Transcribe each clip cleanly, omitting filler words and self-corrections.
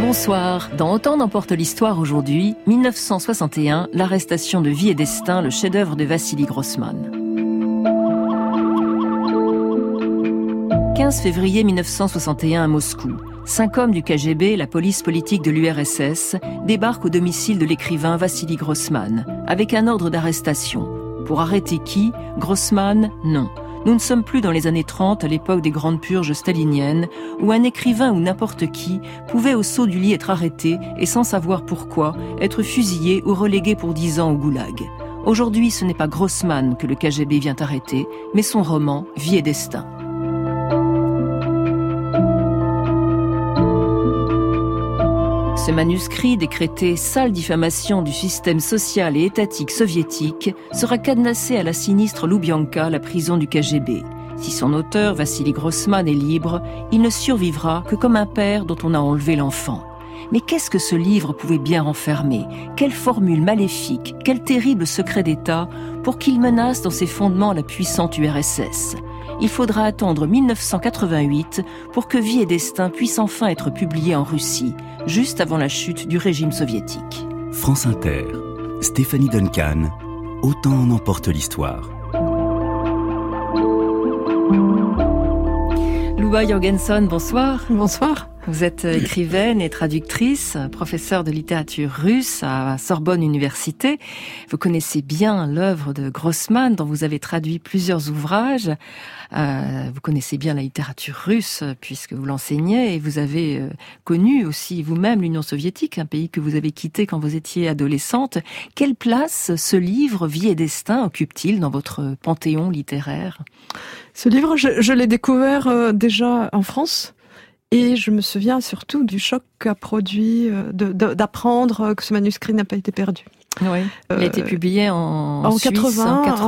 Bonsoir. Dans Autant n'emporte l'histoire aujourd'hui, 1961, l'arrestation de Vie et Destin, le chef-d'œuvre de Vassili Grossman. 15 février 1961 à Moscou. 5 hommes du KGB, la police politique de l'URSS, débarquent au domicile de l'écrivain Vassili Grossman, avec un ordre d'arrestation. Pour arrêter qui? Grossman, non. Nous ne sommes plus dans les années 30, à l'époque des grandes purges staliniennes, où un écrivain ou n'importe qui pouvait au saut du lit être arrêté et sans savoir pourquoi, être fusillé ou relégué pour 10 ans au goulag. Aujourd'hui, ce n'est pas Grossman que le KGB vient arrêter, mais son roman Vie et Destin. Ce manuscrit, décrété sale diffamation du système social et étatique soviétique, sera cadenassé à la sinistre Loubianka, la prison du KGB. Si son auteur, Vassili Grossman, est libre, il ne survivra que comme un père dont on a enlevé l'enfant. Mais qu'est-ce que ce livre pouvait bien renfermer? Quelle formule maléfique, quel terrible secret d'État pour qu'il menace dans ses fondements la puissante URSS? Il faudra attendre 1988 pour que Vie et Destin puisse enfin être publié en Russie, juste avant la chute du régime soviétique. France Inter, Stéphanie Duncan, Autant en emporte l'histoire. Louba Jorgenson, bonsoir. Bonsoir. Vous êtes écrivaine et traductrice, professeure de littérature russe à Sorbonne Université. Vous connaissez bien l'œuvre de Grossman, dont vous avez traduit plusieurs ouvrages. Vous connaissez bien la littérature russe, puisque vous l'enseignez, et vous avez connu aussi vous-même l'Union soviétique, un pays que vous avez quitté quand vous étiez adolescente. Quelle place ce livre, Vie et Destin, occupe-t-il dans votre panthéon littéraire? Ce livre, je l'ai découvert déjà en France. Et je me souviens surtout du choc qu'a produit d'apprendre que ce manuscrit n'a pas été perdu. Oui. Il a été publié en Suisse, 1980,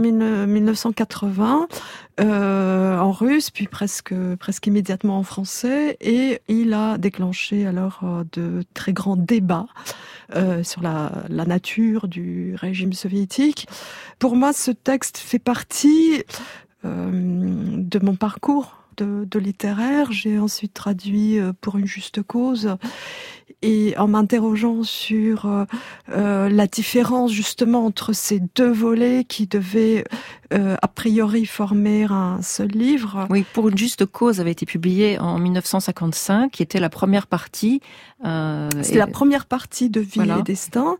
en russe, puis presque immédiatement en français, et il a déclenché alors de très grands débats sur la nature du régime soviétique. Pour moi, ce texte fait partie de mon parcours de littéraire. J'ai ensuite traduit Pour une juste cause, et en m'interrogeant sur la différence justement entre ces deux volets qui devaient a priori former un seul livre. Oui, Pour une juste cause avait été publié en 1955, qui était la première partie. C'était la première partie de Vie et Destin,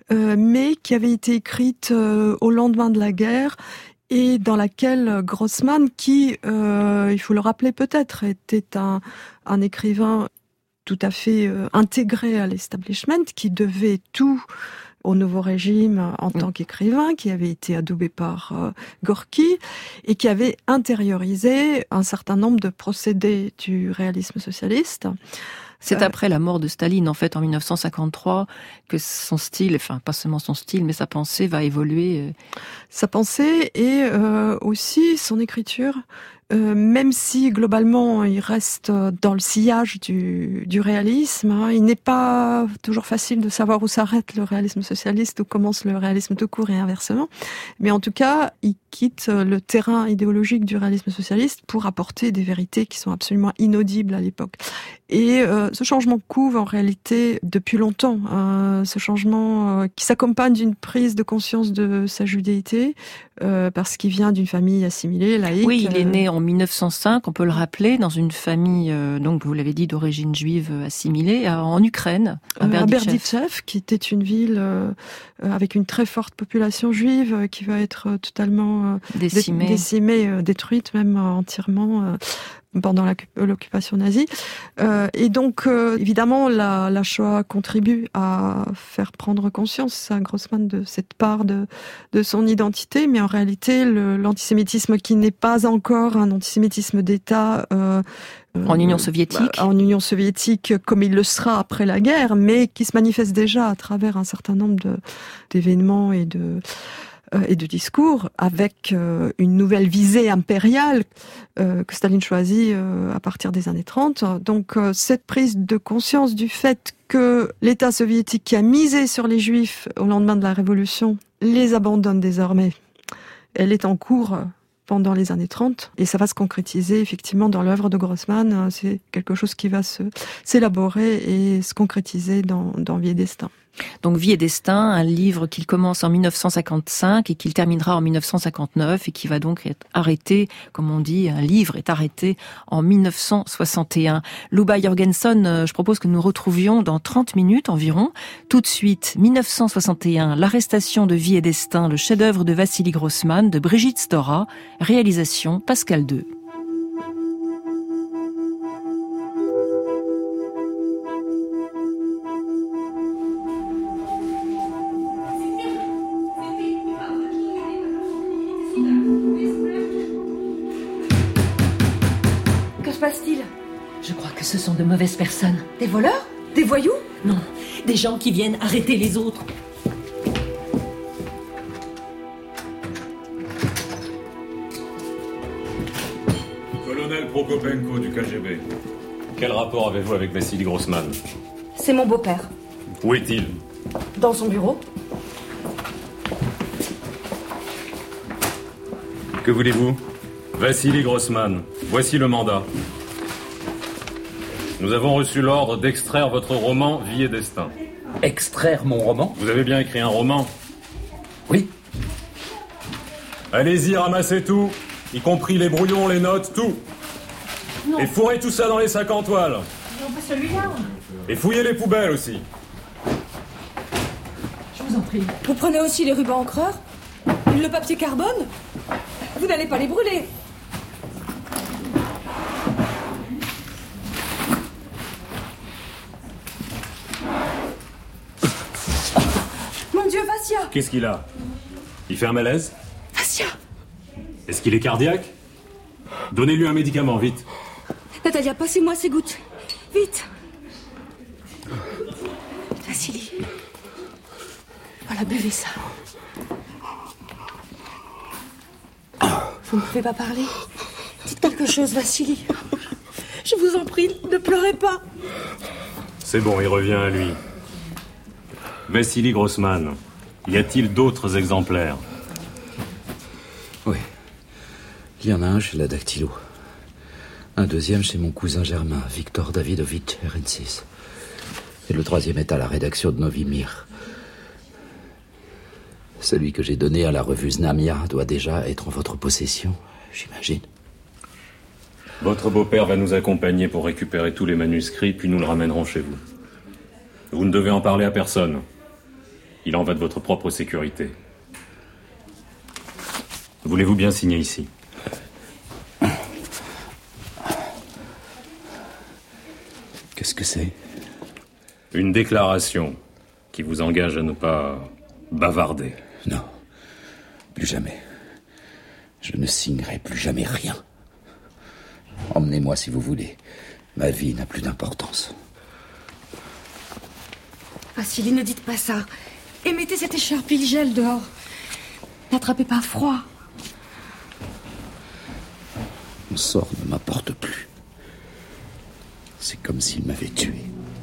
mais qui avait été écrite au lendemain de la guerre, et dans laquelle Grossman, qui, il faut le rappeler peut-être, était un écrivain tout à fait intégré à l'establishment, qui devait tout au nouveau régime en tant qu'écrivain, qui avait été adoubé par Gorky, et qui avait intériorisé un certain nombre de procédés du réalisme socialiste. C'est après la mort de Staline, en fait, en 1953, que son style, enfin, pas seulement son style, mais sa pensée va évoluer. Sa pensée et aussi son écriture, même si globalement il reste dans le sillage du réalisme, il n'est pas toujours facile de savoir où s'arrête le réalisme socialiste, où commence le réalisme tout court et inversement. Mais en tout cas, il quitte le terrain idéologique du réalisme socialiste pour apporter des vérités qui sont absolument inaudibles à l'époque. Et ce changement couve en réalité depuis longtemps. Ce changement qui s'accompagne d'une prise de conscience de sa judéité, parce qu'il vient d'une famille assimilée, laïque. Oui, il est né en 1905, on peut le rappeler, dans une famille, donc vous l'avez dit, d'origine juive assimilée, en Ukraine, à Berdichev, qui était une ville avec une très forte population juive, qui va être totalement décimée, détruite même entièrement pendant l'occupation nazie. Et donc, évidemment, la Shoah contribue à faire prendre conscience à Grossman de cette part de son identité, mais en réalité, l'antisémitisme qui n'est pas encore un antisémitisme d'État en Union soviétique. En Union soviétique, comme il le sera après la guerre, mais qui se manifeste déjà à travers un certain nombre d'événements et de discours, avec une nouvelle visée impériale que Staline choisit à partir des années 30. Donc cette prise de conscience du fait que l'État soviétique qui a misé sur les Juifs au lendemain de la Révolution les abandonne désormais, elle est en cours pendant les années 30, et ça va se concrétiser effectivement dans l'œuvre de Grossman. C'est quelque chose qui va s'élaborer et se concrétiser dans Vie et Destin. Donc Vie et Destin, un livre qu'il commence en 1955 et qu'il terminera en 1959 et qui va donc être arrêté, comme on dit, un livre est arrêté en 1961. Luba Jorgenson, je propose que nous retrouvions dans 30 minutes environ. Tout de suite, 1961, l'arrestation de Vie et Destin, le chef-d'œuvre de Vassili Grossman, de Brigitte Stora, réalisation Pascal II. Je crois que ce sont de mauvaises personnes. Des voleurs? Des voyous? Non, des gens qui viennent arrêter les autres. Colonel Prokopenko du KGB. Quel rapport avez-vous avec Vassili Grossman? C'est mon beau-père. Où est-il? Dans son bureau. Que voulez-vous? Vassili Grossman, voici le mandat. Nous avons reçu l'ordre d'extraire votre roman Vie et Destin. Extraire mon roman? Vous avez bien écrit un roman? Oui. Allez-y, ramassez tout, y compris les brouillons, les notes, tout. Non. Et fourrez tout ça dans les sacs en toile. Non, pas celui-là. Et fouillez les poubelles aussi. Je vous en prie. Vous prenez aussi les rubans encreurs? Le papier carbone? Vous n'allez pas les brûler? Mon Dieu, Vassia! Qu'est-ce qu'il a? Il fait un malaise? Vassia! Est-ce qu'il est cardiaque? Donnez-lui un médicament, vite. Natalia, passez-moi ces gouttes. Vite! Vassili. Voilà, buvez ça. Vous ne pouvez pas parler? Dites quelque chose, Vassili. Je vous en prie, ne pleurez pas. C'est bon, il revient à lui. Vassili Grossman, y a-t-il d'autres exemplaires? Oui. Il y en a un chez la Dactylo. Un deuxième chez mon cousin germain, Victor Davidovitch Herensis. Et le troisième est à la rédaction de Novi Mir. Celui que j'ai donné à la revue Znamia doit déjà être en votre possession, j'imagine. Votre beau-père va nous accompagner pour récupérer tous les manuscrits, puis nous le ramènerons chez vous. Vous ne devez en parler à personne. Il en va de votre propre sécurité. Voulez-vous bien signer ici? Qu'est-ce que c'est? Une déclaration qui vous engage à ne pas bavarder. Non, plus jamais. Je ne signerai plus jamais rien. Emmenez-moi si vous voulez. Ma vie n'a plus d'importance. Vassili, ne dites pas ça. Et mettez cette écharpe, il gèle dehors. N'attrapez pas froid. Mon sort ne m'importe plus. C'est comme s'il m'avait tué.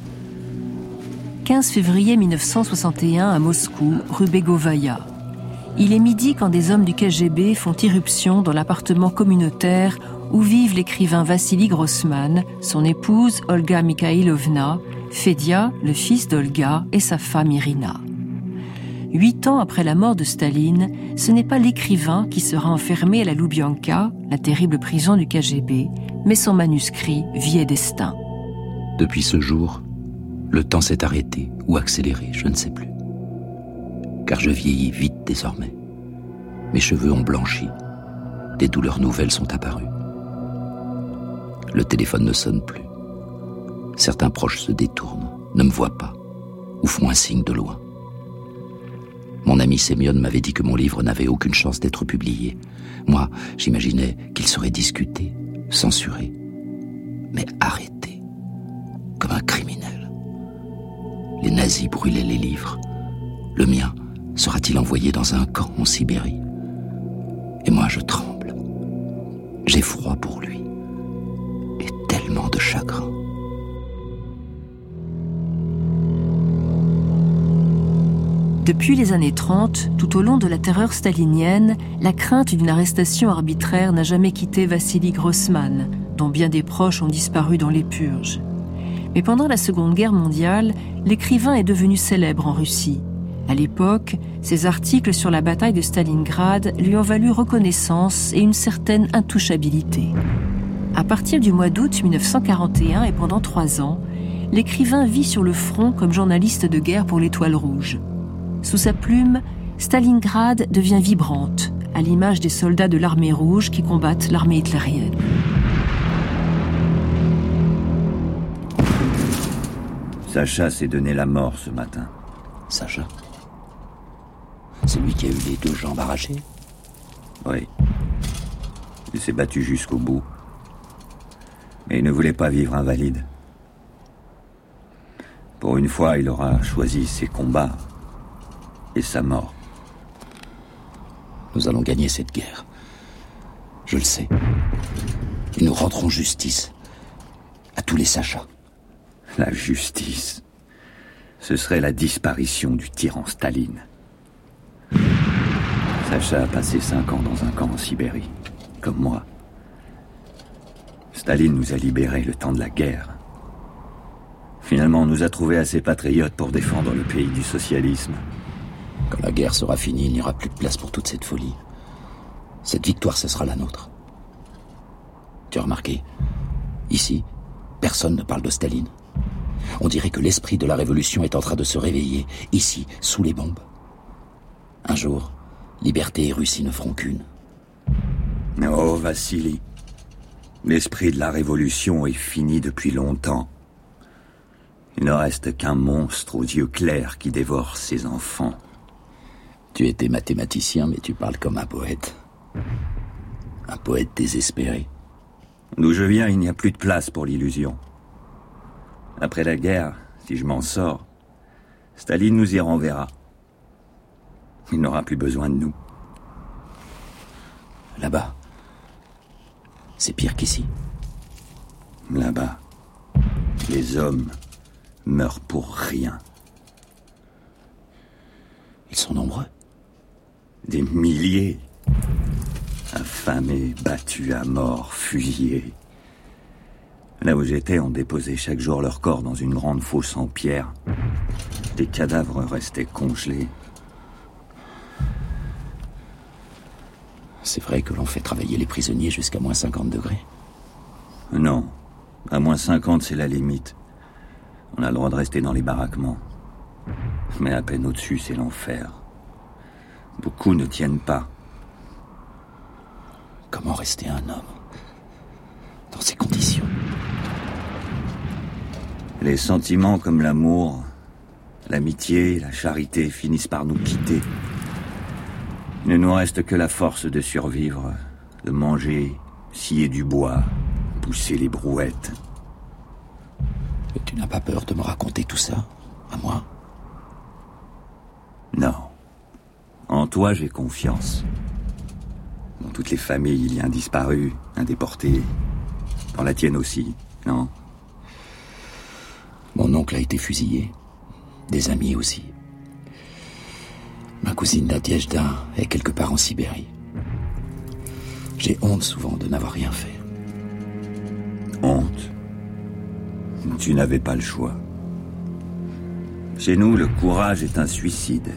15 février 1961 à Moscou, rue Bégovaya. Il est midi quand des hommes du KGB font irruption dans l'appartement communautaire où vivent l'écrivain Vassili Grossman, son épouse Olga Mikhailovna, Fedia, le fils d'Olga, et sa femme Irina. 8 ans après la mort de Staline, ce n'est pas l'écrivain qui sera enfermé à la Loubianka, la terrible prison du KGB, mais son manuscrit Vie et Destin. Depuis ce jour, le temps s'est arrêté ou accéléré, je ne sais plus. Car je vieillis vite désormais. Mes cheveux ont blanchi. Des douleurs nouvelles sont apparues. Le téléphone ne sonne plus. Certains proches se détournent, ne me voient pas, ou font un signe de loin. Mon ami Sémione m'avait dit que mon livre n'avait aucune chance d'être publié. Moi, j'imaginais qu'il serait discuté, censuré, mais arrêté, comme un criminel. Les nazis brûlaient les livres. Le mien sera-t-il envoyé dans un camp en Sibérie? Et moi, je tremble. J'ai froid pour lui. Et tellement de chagrin. Depuis les années 30, tout au long de la terreur stalinienne, la crainte d'une arrestation arbitraire n'a jamais quitté Vassili Grossman, dont bien des proches ont disparu dans les purges. Mais pendant la Seconde Guerre mondiale, l'écrivain est devenu célèbre en Russie. À l'époque, ses articles sur la bataille de Stalingrad lui ont valu reconnaissance et une certaine intouchabilité. À partir du mois d'août 1941 et pendant 3 ans, l'écrivain vit sur le front comme journaliste de guerre pour l'Étoile Rouge. Sous sa plume, Stalingrad devient vibrante, à l'image des soldats de l'armée rouge qui combattent l'armée hitlérienne. Sacha s'est donné la mort ce matin. Sacha? C'est lui qui a eu les 2 jambes arrachées? Oui. Il s'est battu jusqu'au bout. Mais il ne voulait pas vivre invalide. Pour une fois, il aura choisi ses combats et sa mort. Nous allons gagner cette guerre. Je le sais. Et nous rendrons justice à tous les Sachas. La justice, ce serait la disparition du tyran Staline. Sacha a passé 5 ans dans un camp en Sibérie, comme moi. Staline nous a libérés le temps de la guerre. Finalement, on nous a trouvés assez patriotes pour défendre le pays du socialisme. Quand la guerre sera finie, il n'y aura plus de place pour toute cette folie. Cette victoire, ce sera la nôtre. Tu as remarqué, ici, personne ne parle de Staline. On dirait que l'esprit de la révolution est en train de se réveiller, ici, sous les bombes. Un jour, liberté et Russie ne feront qu'une. Oh, Vassili, l'esprit de la révolution est fini depuis longtemps. Il ne reste qu'un monstre aux yeux clairs qui dévore ses enfants. Tu étais mathématicien, mais tu parles comme un poète. Un poète désespéré. D'où je viens, il n'y a plus de place pour l'illusion. Après la guerre, si je m'en sors, Staline nous y renverra. Il n'aura plus besoin de nous. Là-bas, c'est pire qu'ici. Là-bas, les hommes meurent pour rien. Ils sont nombreux. Des milliers. Affamés, battus à mort, fusillés. Là où j'étais, on déposait chaque jour leur corps dans une grande fosse en pierre. Les cadavres restaient congelés. C'est vrai que l'on fait travailler les prisonniers jusqu'à moins 50 degrés? Non. À moins 50, c'est la limite. On a le droit de rester dans les baraquements. Mais à peine au-dessus, c'est l'enfer. Beaucoup ne tiennent pas. Comment rester un homme dans ces conditions? Les sentiments comme l'amour, l'amitié, la charité finissent par nous quitter. Il ne nous reste que la force de survivre, de manger, scier du bois, pousser les brouettes. Et tu n'as pas peur de me raconter tout ça, à moi? Non. En toi, j'ai confiance. Dans toutes les familles, il y a un disparu, un déporté. Dans la tienne aussi, non? Mon oncle a été fusillé. Des amis aussi. Ma cousine Nadiejda est quelque part en Sibérie. J'ai honte souvent de n'avoir rien fait. Honte? Tu n'avais pas le choix. Chez nous, le courage est un suicide.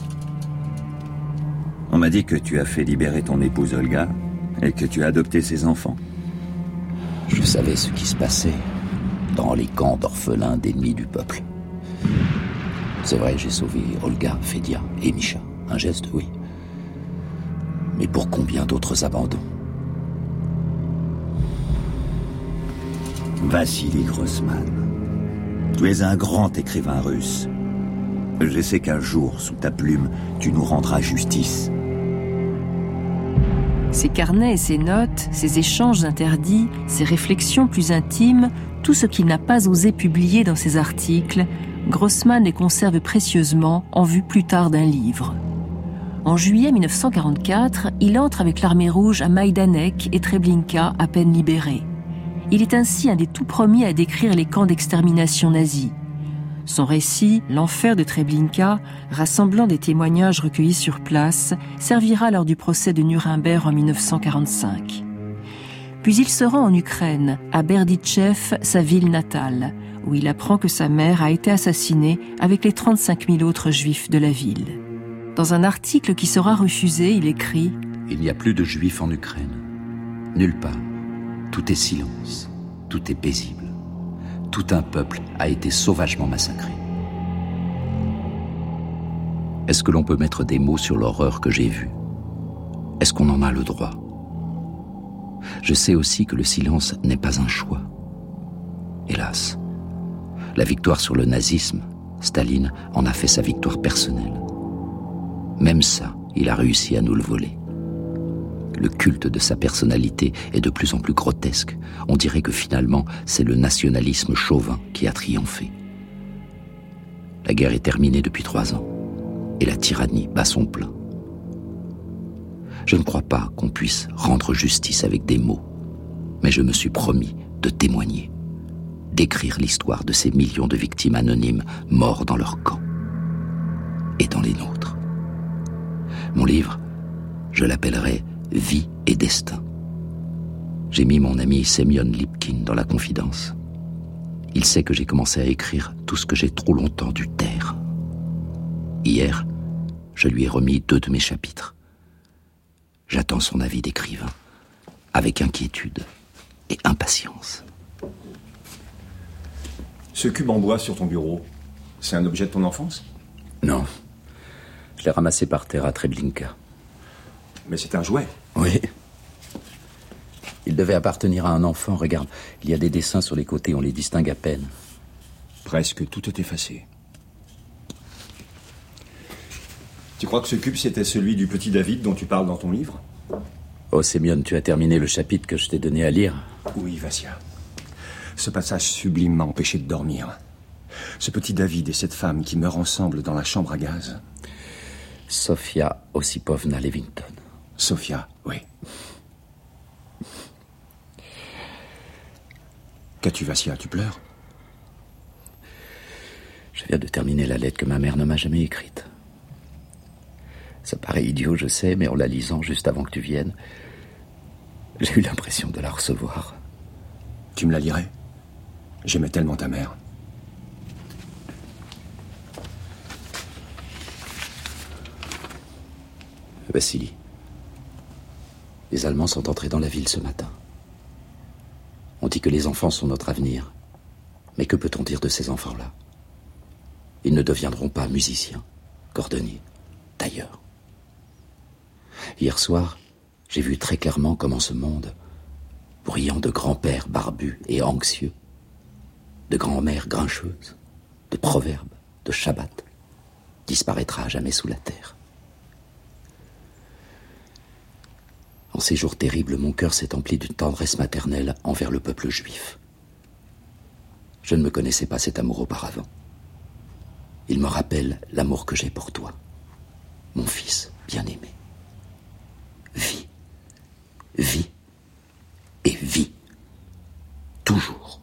On m'a dit que tu as fait libérer ton épouse Olga et que tu as adopté ses enfants. Je savais ce qui se passait dans les camps d'orphelins d'ennemis du peuple. C'est vrai, j'ai sauvé Olga, Fedia et Misha. Un geste, oui. Mais pour combien d'autres abandons? Vassili Grossman, tu es un grand écrivain russe. Je sais qu'un jour, sous ta plume, tu nous rendras justice. Ses carnets et ses notes, ses échanges interdits, ses réflexions plus intimes, tout ce qu'il n'a pas osé publier dans ses articles, Grossman les conserve précieusement en vue plus tard d'un livre. En juillet 1944, il entre avec l'armée rouge à Majdanek et Treblinka, à peine libérés. Il est ainsi un des tout premiers à décrire les camps d'extermination nazis. Son récit, L'enfer de Treblinka, rassemblant des témoignages recueillis sur place, servira lors du procès de Nuremberg en 1945. Puis il se rend en Ukraine, à Berdichev, sa ville natale, où il apprend que sa mère a été assassinée avec les 35 000 autres juifs de la ville. Dans un article qui sera refusé, il écrit « Il n'y a plus de juifs en Ukraine. Nulle part. Tout est silence. Tout est paisible. Tout un peuple a été sauvagement massacré. » Est-ce que l'on peut mettre des mots sur l'horreur que j'ai vue? Est-ce qu'on en a le droit? Je sais aussi que le silence n'est pas un choix. Hélas, la victoire sur le nazisme, Staline en a fait sa victoire personnelle. Même ça, il a réussi à nous le voler. Le culte de sa personnalité est de plus en plus grotesque. On dirait que finalement, c'est le nationalisme chauvin qui a triomphé. La guerre est terminée depuis 3 ans, et la tyrannie bat son plein. Je ne crois pas qu'on puisse rendre justice avec des mots, mais je me suis promis de témoigner, d'écrire l'histoire de ces millions de victimes anonymes morts dans leur camp et dans les nôtres. Mon livre, je l'appellerai « Vie et destin ». J'ai mis mon ami Semyon Lipkin dans la confidence. Il sait que j'ai commencé à écrire tout ce que j'ai trop longtemps dû taire. Hier, je lui ai remis 2 de mes chapitres. J'attends son avis d'écrivain, avec inquiétude et impatience. Ce cube en bois sur ton bureau, c'est un objet de ton enfance? Non. Je l'ai ramassé par terre à Treblinka. Mais c'est un jouet. Oui. Il devait appartenir à un enfant. Regarde, il y a des dessins sur les côtés, on les distingue à peine. Presque tout est effacé. Tu crois que ce cube, c'était celui du petit David dont tu parles dans ton livre? Oh, Semyon, tu as terminé le chapitre que je t'ai donné à lire? Oui, Vassia. Ce passage sublime m'a empêché de dormir. Ce petit David et cette femme qui meurent ensemble dans la chambre à gaz. Sofia Osipovna Levington. Sofia, oui. Qu'as-tu, Vassia? Tu pleures? Je viens de terminer la lettre que ma mère ne m'a jamais écrite. Ça paraît idiot, je sais, mais en la lisant juste avant que tu viennes, j'ai eu l'impression de la recevoir. Tu me la lirais? J'aimais tellement ta mère. Vassili, les Allemands sont entrés dans la ville ce matin. On dit que les enfants sont notre avenir. Mais que peut-on dire de ces enfants-là? Ils ne deviendront pas musiciens, cordonniers, tailleurs. Hier soir, j'ai vu très clairement comment ce monde, bruyant de grands-pères barbus et anxieux, de grand-mères grincheuses, de proverbes, de shabbats, disparaîtra à jamais sous la terre. En ces jours terribles, mon cœur s'est empli d'une tendresse maternelle envers le peuple juif. Je ne me connaissais pas cet amour auparavant. Il me rappelle l'amour que j'ai pour toi, mon fils bien-aimé. Vis, vis et vis, toujours.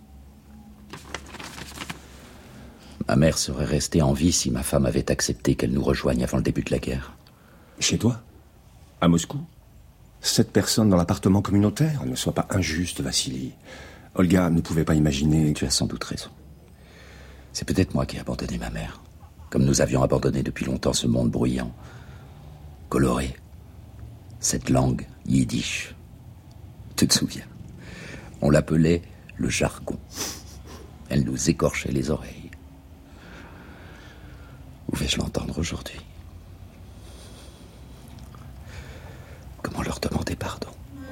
Ma mère serait restée en vie si ma femme avait accepté qu'elle nous rejoigne avant le début de la guerre. Chez toi? À Moscou? 7 personnes dans l'appartement communautaire? Ne sois pas injuste, Vassili. Olga ne pouvait pas imaginer... Tu as sans doute raison. C'est peut-être moi qui ai abandonné ma mère, comme nous avions abandonné depuis longtemps ce monde bruyant, coloré, cette langue yiddish. Tu te souviens? On l'appelait le jargon. Elle nous écorchait les oreilles. Où vais-je l'entendre aujourd'hui? Comment leur demander pardon?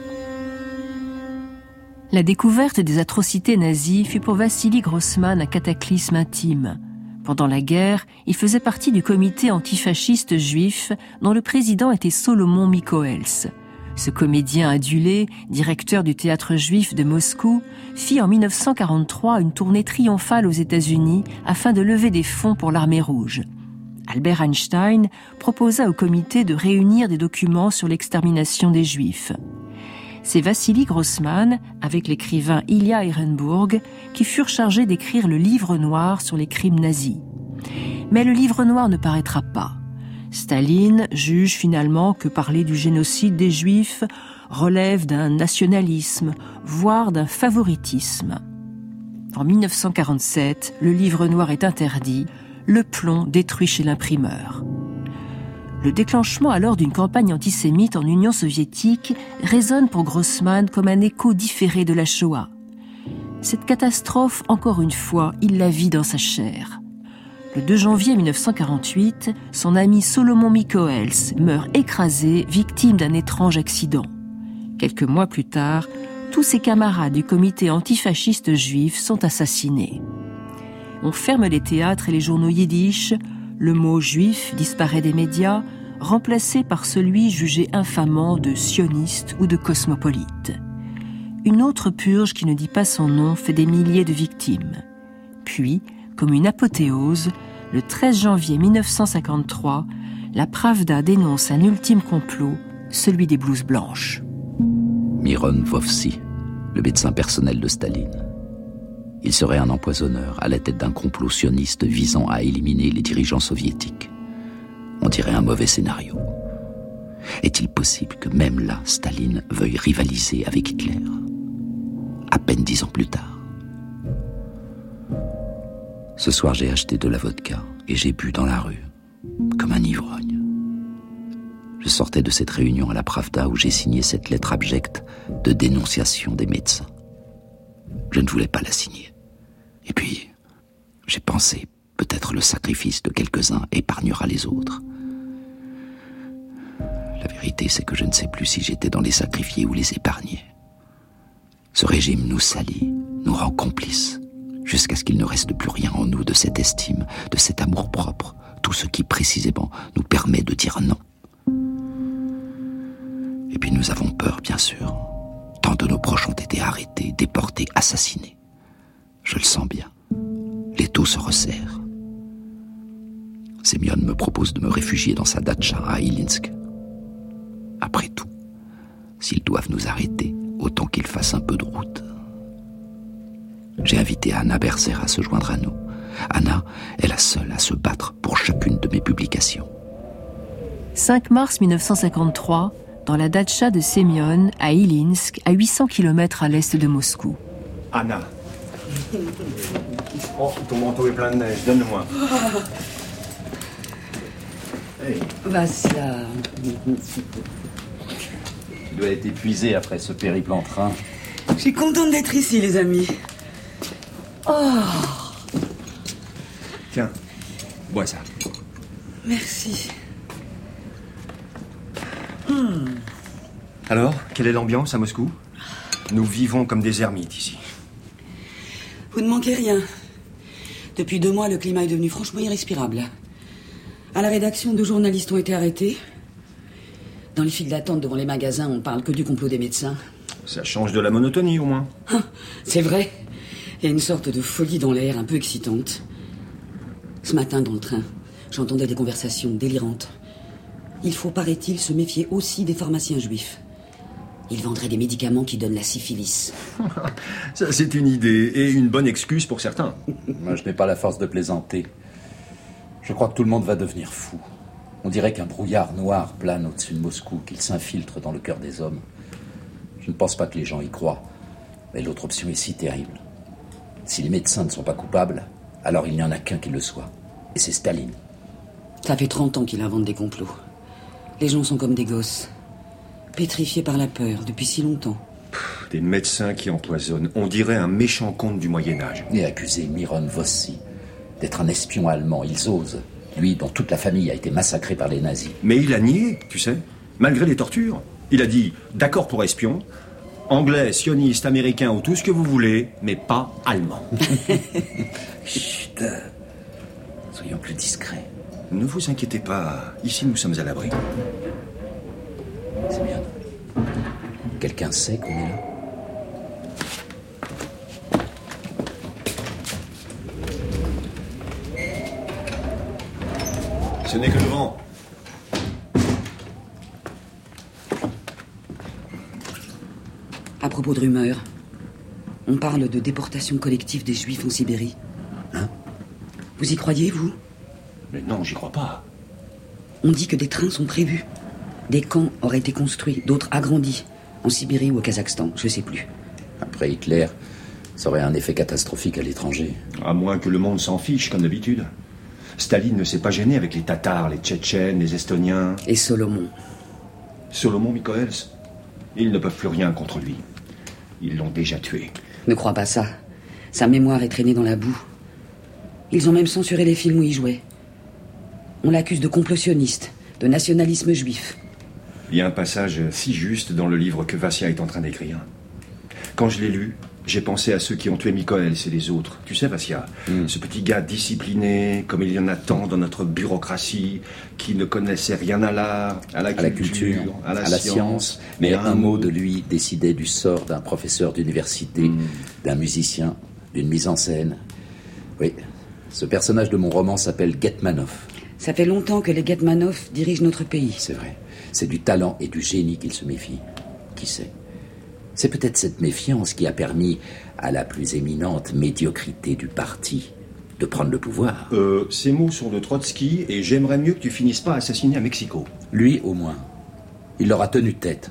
La découverte des atrocités nazies fut pour Vassili Grossman un cataclysme intime. Pendant la guerre, il faisait partie du comité antifasciste juif dont le président était Solomon Mikoels. Ce comédien adulé, directeur du théâtre juif de Moscou, fit en 1943 une tournée triomphale aux États-Unis afin de lever des fonds pour l'Armée rouge. Albert Einstein proposa au comité de réunir des documents sur l'extermination des Juifs. C'est Vassili Grossman, avec l'écrivain Ilya Ehrenburg, qui furent chargés d'écrire le livre noir sur les crimes nazis. Mais le livre noir ne paraîtra pas. Staline juge finalement que parler du génocide des Juifs relève d'un nationalisme, voire d'un favoritisme. En 1947, le livre noir est interdit, le plomb détruit chez l'imprimeur. Le déclenchement alors d'une campagne antisémite en Union soviétique résonne pour Grossman comme un écho différé de la Shoah. Cette catastrophe, encore une fois, il la vit dans sa chair. Le 2 janvier 1948, son ami Solomon Mikoels meurt écrasé, victime d'un étrange accident. Quelques mois plus tard, tous ses camarades du comité antifasciste juif sont assassinés. On ferme les théâtres et les journaux yiddish, le mot juif disparaît des médias, remplacé par celui jugé infamant de sioniste ou de cosmopolite. Une autre purge qui ne dit pas son nom fait des milliers de victimes. Puis, comme une apothéose, le 13 janvier 1953, la Pravda dénonce un ultime complot, celui des blouses blanches. Miron Vovsi, le médecin personnel de Staline. Il serait un empoisonneur à la tête d'un complot sioniste visant à éliminer les dirigeants soviétiques. On dirait un mauvais scénario. Est-il possible que même là, Staline veuille rivaliser avec Hitler ? À peine 10 ans plus tard. Ce soir, j'ai acheté de la vodka et j'ai bu dans la rue, comme un ivrogne. Je sortais de cette réunion à la Pravda où j'ai signé cette lettre abjecte de dénonciation des médecins. Je ne voulais pas la signer. Et puis, j'ai pensé, peut-être le sacrifice de quelques-uns épargnera les autres. La vérité, c'est que je ne sais plus si j'étais dans les sacrifiés ou les épargnés. Ce régime nous salit, nous rend complices, jusqu'à ce qu'il ne reste plus rien en nous de cette estime, de cet amour-propre, tout ce qui, précisément, nous permet de dire non. Et puis nous avons peur, bien sûr. Tant de nos proches ont été arrêtés, déportés, assassinés. Je le sens bien. L'étau se resserre. Semyon me propose de me réfugier dans sa datcha à Ilinsk. Après tout, s'ils doivent nous arrêter, autant qu'ils fassent un peu de route. J'ai invité Anna Berzer à se joindre à nous. Anna est la seule à se battre pour chacune de mes publications. 5 mars 1953, dans la datcha de Semyon, à Ilinsk, à 800 km à l'est de Moscou. Anna. Oh, ton manteau est plein de neige, donne-le-moi. Hey. Vassia. Tu dois être épuisé après ce périple en train. Je suis contente d'être ici, les amis. Oh. Tiens, bois ça. Merci. Alors, quelle est l'ambiance à Moscou ? Nous vivons comme des ermites ici. Vous ne manquez rien. Depuis 2 mois, le climat est devenu franchement irrespirable. À la rédaction, 2 journalistes ont été arrêtés. Dans les files d'attente devant les magasins, on parle que du complot des médecins. Ça change de la monotonie, au moins. C'est vrai. Il y a une sorte de folie dans l'air, un peu excitante. Ce matin, dans le train, j'entendais des conversations délirantes. Il faut, paraît-il, se méfier aussi des pharmaciens juifs. Ils vendraient des médicaments qui donnent la syphilis. Ça, c'est une idée et une bonne excuse pour certains. Moi, je n'ai pas la force de plaisanter. Je crois que tout le monde va devenir fou. On dirait qu'un brouillard noir plane au-dessus de Moscou, qu'il s'infiltre dans le cœur des hommes. Je ne pense pas que les gens y croient. Mais l'autre option est si terrible. Si les médecins ne sont pas coupables, alors il n'y en a qu'un qui le soit. Et c'est Staline. Ça fait 30 ans qu'il invente des complots. Les gens sont comme des gosses. Pétrifiés par la peur depuis si longtemps. Des médecins qui empoisonnent. On dirait un méchant conte du Moyen-Âge. Et accuser Miron Vossi d'être un espion allemand, ils osent. Lui, dont toute la famille a été massacrée par les nazis. Mais il a nié, tu sais, malgré les tortures. Il a dit, d'accord pour espion, anglais, sioniste, américain ou tout ce que vous voulez, mais pas allemand. Chut, soyons plus discrets. Ne vous inquiétez pas, ici nous sommes à l'abri. C'est bien. Quelqu'un sait qu'on est là ? Ce n'est que le vent. propos de rumeurs. On parle de déportation collective des Juifs en Sibérie. Hein? Vous y croyez, vous? Mais non, j'y crois pas. On dit que des trains sont prévus. Des camps auraient été construits, d'autres agrandis. En Sibérie ou au Kazakhstan, je sais plus. Après Hitler, ça aurait un effet catastrophique à l'étranger. À moins que le monde s'en fiche, comme d'habitude. Staline ne s'est pas gêné avec les Tatars, les Tchétchènes, les Estoniens. Et Solomon. Solomon Mikoels, ils ne peuvent plus rien contre lui. Ils l'ont déjà tué. Ne crois pas ça. Sa mémoire est traînée dans la boue. Ils ont même censuré les films où il jouait. On l'accuse de complottionniste, de nationalisme juif. Il y a un passage si juste dans le livre que Vassia est en train d'écrire. Quand je l'ai lu, j'ai pensé à ceux qui ont tué Mikoels et les autres. Tu sais, Vassia, ce petit gars discipliné, comme il y en a tant dans notre bureaucratie, qui ne connaissait rien à l'art, à la culture, à la science. Mais un mot de lui décidait du sort d'un professeur d'université, d'un musicien, d'une mise en scène. Oui, ce personnage de mon roman s'appelle Getmanov. Ça fait longtemps que les Getmanov dirigent notre pays. C'est vrai. C'est du talent et du génie qu'ils se méfient. Qui sait? C'est peut-être cette méfiance qui a permis à la plus éminente médiocrité du parti de prendre le pouvoir. Ces mots sont de Trotsky et j'aimerais mieux que tu finisses pas assassiné à Mexico. Lui, au moins. Il leur a tenu tête.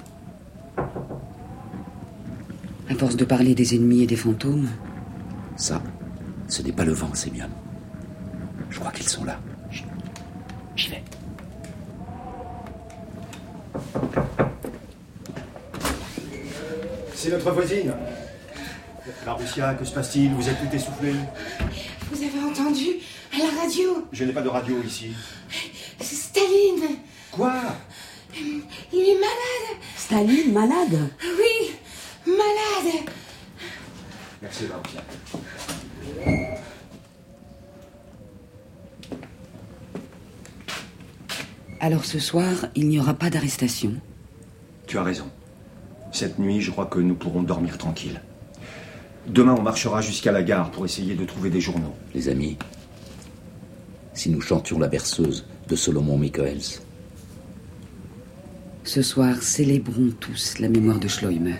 À force de parler des ennemis et des fantômes. Ça, ce n'est pas le vent, Semyon. Je crois qu'ils sont là. J'y vais. C'est notre voisine. Marussia, que se passe-t-il? Vous êtes tout essoufflé. Vous avez entendu à la radio? Je n'ai pas de radio ici. C'est Staline. Quoi? Il est malade. Staline, malade? Oui, malade. Merci, Marussia. Alors ce soir, il n'y aura pas d'arrestation. Tu as raison. Cette nuit, je crois que nous pourrons dormir tranquille. Demain, on marchera jusqu'à la gare pour essayer de trouver des journaux. Les amis, si nous chantions la berceuse de Solomon Mikoels. Ce soir, célébrons tous la mémoire de Schleume.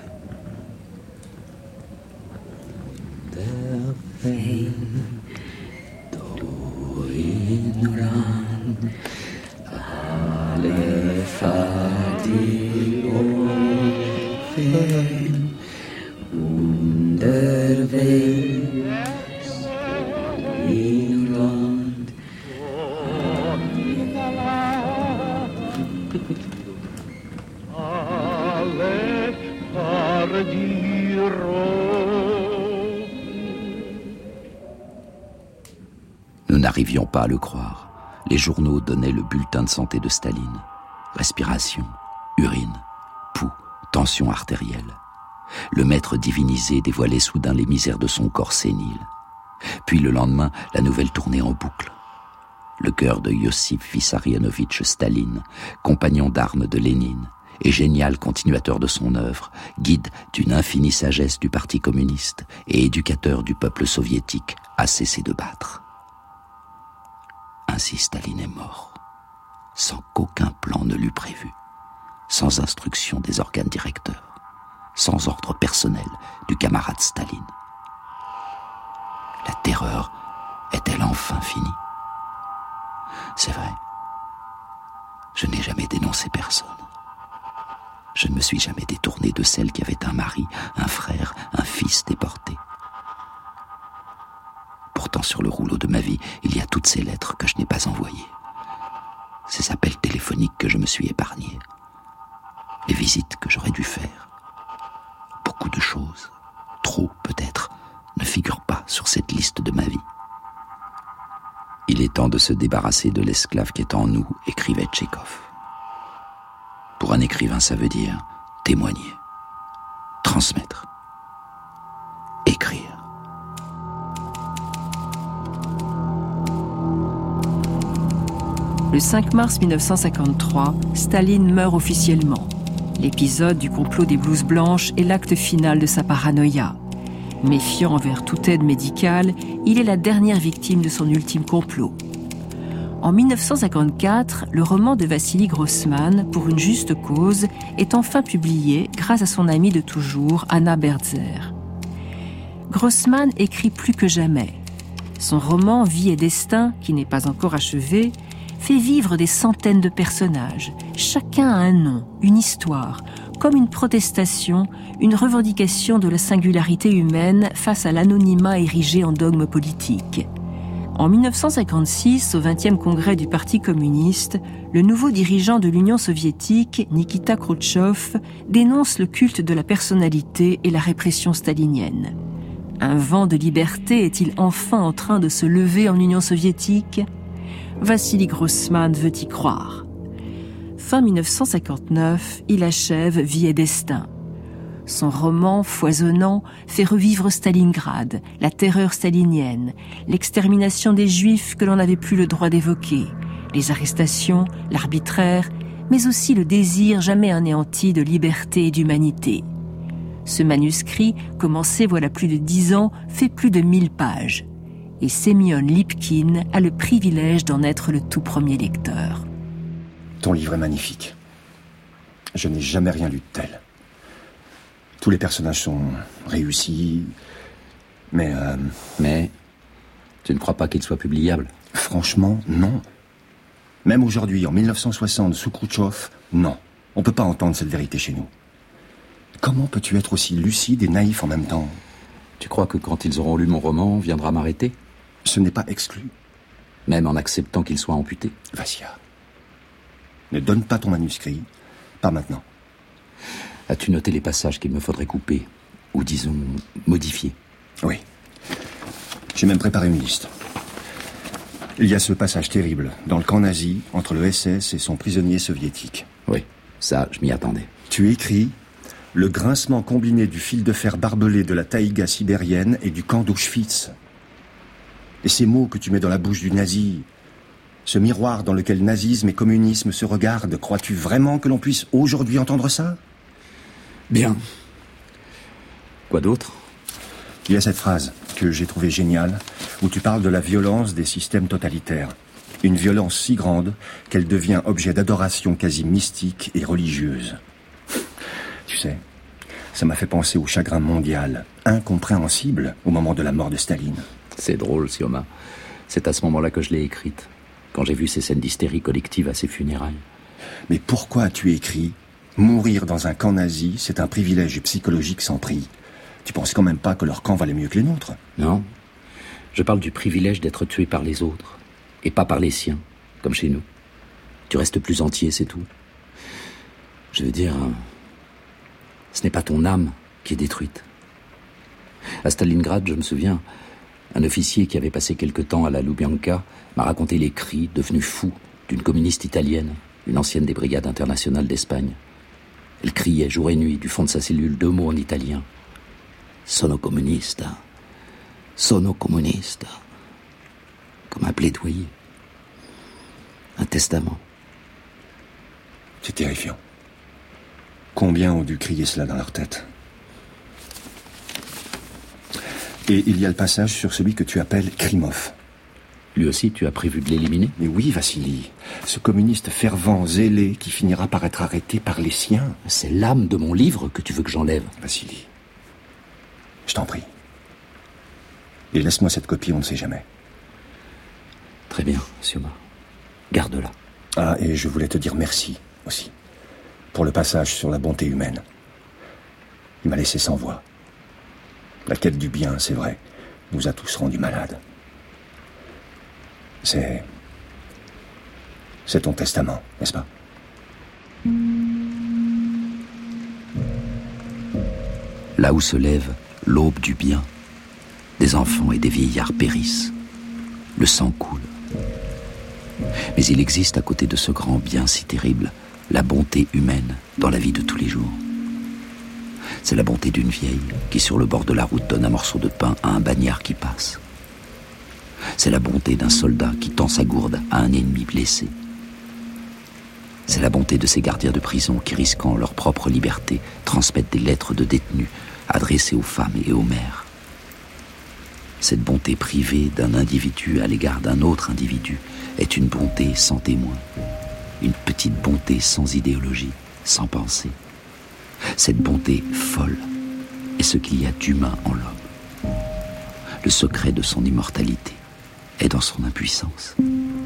Nous n'arrivions pas à le croire. Les journaux donnaient le bulletin de santé de Staline. Respiration, urine, pouls, tension artérielle. Le maître divinisé dévoilait soudain les misères de son corps sénile. Puis le lendemain, la nouvelle tournait en boucle. Le cœur de Iosif Vissarionovitch Staline, compagnon d'armes de Lénine, et génial continuateur de son œuvre, guide d'une infinie sagesse du Parti communiste et éducateur du peuple soviétique, a cessé de battre. Ainsi Staline est mort, sans qu'aucun plan ne l'eût prévu, sans instruction des organes directeurs, sans ordre personnel du camarade Staline. La terreur est-elle enfin finie? C'est vrai, je n'ai jamais dénoncé personne. Je ne me suis jamais détourné de celle qui avait un mari, un frère, un fils déportés. Pourtant, sur le rouleau de ma vie, il y a toutes ces lettres que je n'ai pas envoyées. Ces appels téléphoniques que je me suis épargnés. Les visites que j'aurais dû faire. Beaucoup de choses, trop peut-être, ne figurent pas sur cette liste de ma vie. Il est temps de se débarrasser de l'esclave qui est en nous, écrivait Tchekhov. Pour un écrivain, ça veut dire témoigner, transmettre, écrire. Le 5 mars 1953, Staline meurt officiellement. L'épisode du complot des blouses blanches est l'acte final de sa paranoïa. Méfiant envers toute aide médicale, il est la dernière victime de son ultime complot. En 1954, le roman de Vassili Grossman, Pour une juste cause, est enfin publié grâce à son amie de toujours, Anna Berzer. Grossman écrit plus que jamais. Son roman Vie et destin, qui n'est pas encore achevé, fait vivre des centaines de personnages. Chacun a un nom, une histoire, comme une protestation, une revendication de la singularité humaine face à l'anonymat érigé en dogme politique. En 1956, au 20e congrès du Parti communiste, le nouveau dirigeant de l'Union soviétique, Nikita Khrouchtchev, dénonce le culte de la personnalité et la répression stalinienne. Un vent de liberté est-il enfin en train de se lever en Union soviétique ? Vassili Grossman veut y croire. Fin 1959, il achève Vie et destin. Son roman foisonnant fait revivre Stalingrad, la terreur stalinienne, l'extermination des Juifs que l'on n'avait plus le droit d'évoquer, les arrestations, l'arbitraire, mais aussi le désir jamais anéanti de liberté et d'humanité. Ce manuscrit, commencé voilà plus de 10 ans, fait plus de 1000 pages. Et Semyon Lipkin a le privilège d'en être le tout premier lecteur. Ton livre est magnifique. Je n'ai jamais rien lu de tel. Tous les personnages sont réussis, mais tu ne crois pas qu'il soit publiable ? Franchement, non. Même aujourd'hui, en 1960, sous Khrouchtchev, non. On ne peut pas entendre cette vérité chez nous. Comment peux-tu être aussi lucide et naïf en même temps ? Tu crois que quand ils auront lu mon roman, on viendra m'arrêter ? Ce n'est pas exclu. Même en acceptant qu'il soit amputé ? Vassia, ne donne pas ton manuscrit, pas maintenant. As-tu noté les passages qu'il me faudrait couper, ou disons, modifier ? Oui. J'ai même préparé une liste. Il y a ce passage terrible, dans le camp nazi, entre le SS et son prisonnier soviétique. Oui, ça, je m'y attendais. Tu écris « Le grincement combiné du fil de fer barbelé de la taïga sibérienne et du camp d'Auschwitz ». Et ces mots que tu mets dans la bouche du nazi, ce miroir dans lequel nazisme et communisme se regardent, crois-tu vraiment que l'on puisse aujourd'hui entendre ça ? Bien. Quoi d'autre ? Il y a cette phrase que j'ai trouvée géniale, où tu parles de la violence des systèmes totalitaires. Une violence si grande qu'elle devient objet d'adoration quasi mystique et religieuse. Tu sais, ça m'a fait penser au chagrin mondial, incompréhensible au moment de la mort de Staline. C'est drôle, Sioma. C'est à ce moment-là que je l'ai écrite, quand j'ai vu ces scènes d'hystérie collective à ses funérailles. Mais pourquoi as-tu écrit « Mourir dans un camp nazi, c'est un privilège psychologique sans prix ». Tu penses quand même pas que leur camp valait mieux que les nôtres ? Non. Je parle du privilège d'être tué par les autres, et pas par les siens, comme chez nous. Tu restes plus entier, c'est tout. Je veux dire, ce n'est pas ton âme qui est détruite. À Stalingrad, je me souviens, un officier qui avait passé quelque temps à la Lubyanka m'a raconté les cris, devenus fous, d'une communiste italienne, une ancienne des brigades internationales d'Espagne. Elle criait jour et nuit, du fond de sa cellule, 2 mots en italien. Sono comunista. Sono comunista. Comme un plaidoyer. Un testament. C'est terrifiant. Combien ont dû crier cela dans leur tête ? Et il y a le passage sur celui que tu appelles Krimov. Lui aussi, tu as prévu de l'éliminer ? Mais oui, Vassili. Ce communiste fervent, zélé, qui finira par être arrêté par les siens. C'est l'âme de mon livre que tu veux que j'enlève. Vassili, je t'en prie. Et laisse-moi cette copie, on ne sait jamais. Très bien, Sioma. Garde-la. Ah, et je voulais te dire merci, aussi, pour le passage sur la bonté humaine. Il m'a laissé sans voix. La quête du bien, c'est vrai, nous a tous rendus malades. C'est ton testament, n'est-ce pas ? Là où se lève l'aube du bien, des enfants et des vieillards périssent. Le sang coule. Mais il existe à côté de ce grand bien si terrible, la bonté humaine dans la vie de tous les jours. C'est la bonté d'une vieille qui, sur le bord de la route, donne un morceau de pain à un bagnard qui passe. C'est la bonté d'un soldat qui tend sa gourde à un ennemi blessé. C'est la bonté de ces gardiens de prison qui, risquant leur propre liberté, transmettent des lettres de détenus adressées aux femmes et aux mères. Cette bonté privée d'un individu à l'égard d'un autre individu est une bonté sans témoin, une petite bonté sans idéologie, sans pensée. Cette bonté folle est ce qu'il y a d'humain en l'homme. Le secret de son immortalité est dans son impuissance.